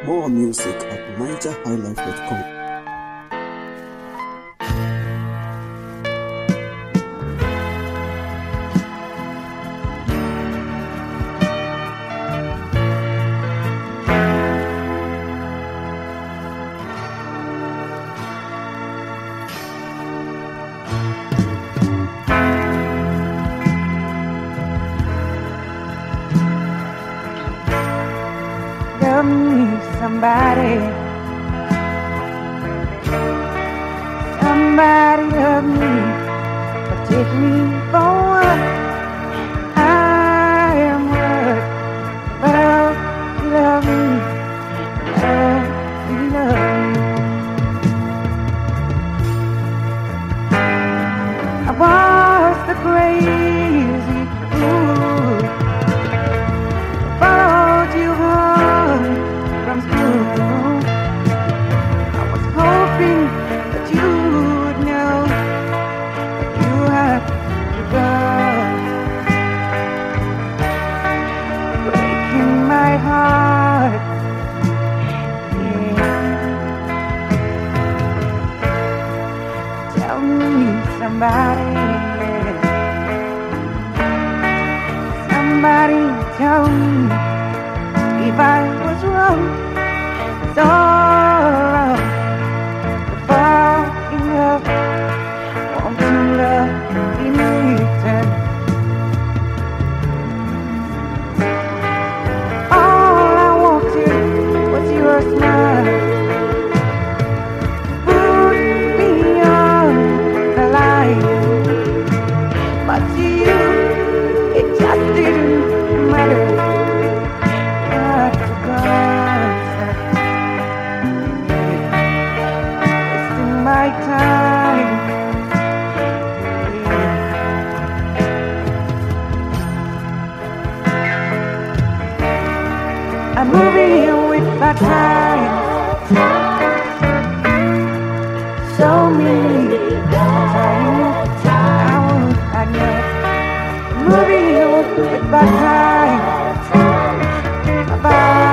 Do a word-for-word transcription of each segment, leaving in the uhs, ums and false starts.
More music at niger high life dot com. Love me, somebody. Somebody love me, but take me for what I am worth. Well, you love me, well, you love me. I was the crazy fool, followed you home from school. I was hoping that you would know that you had to go, breaking my heart. Yeah. Tell me, somebody, somebody tell me if I was wrong. It's all wrong to fall in love, want to love in return. All I wanted was your smile, put me on the line, but to you it just didn't matter. My time, I'm moving with my time. So many times I would admit, moving with my time. Bye.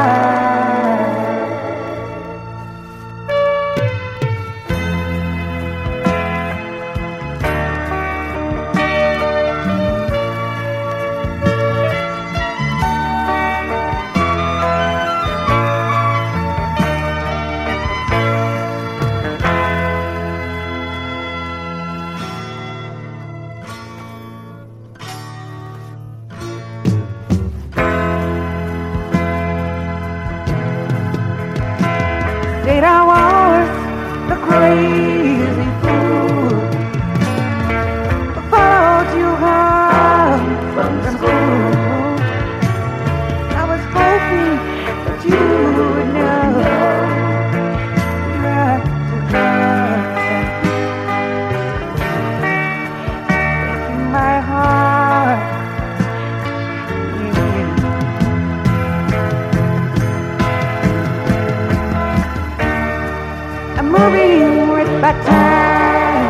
Said I was the crazy fool, followed you home from school. I was hoping that you would know you had to go, breaking my heart. I'm moving with my time.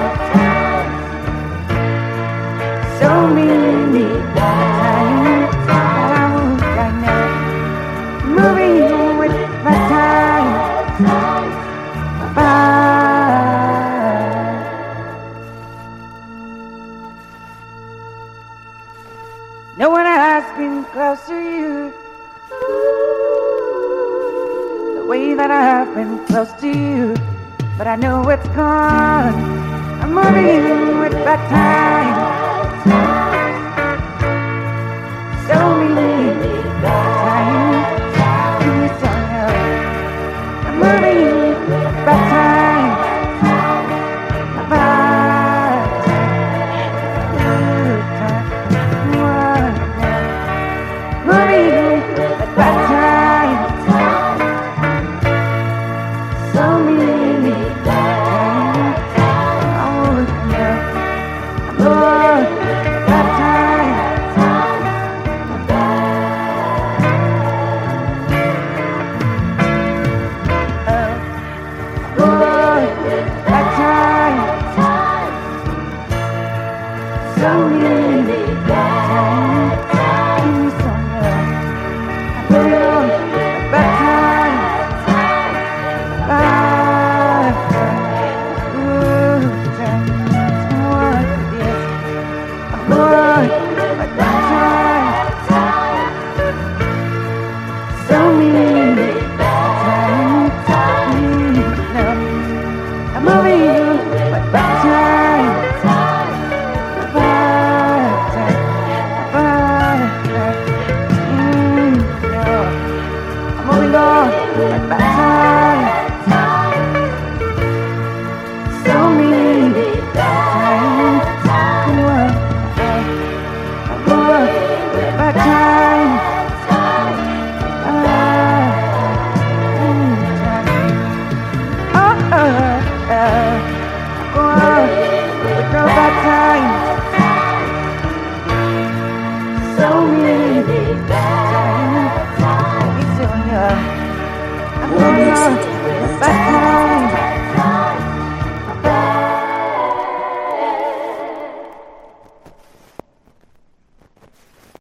So many times I would I know. Moving with my time. Bye. No one has been close to you the way that I've been close to you. But I know it's gone. I'm moving with that time.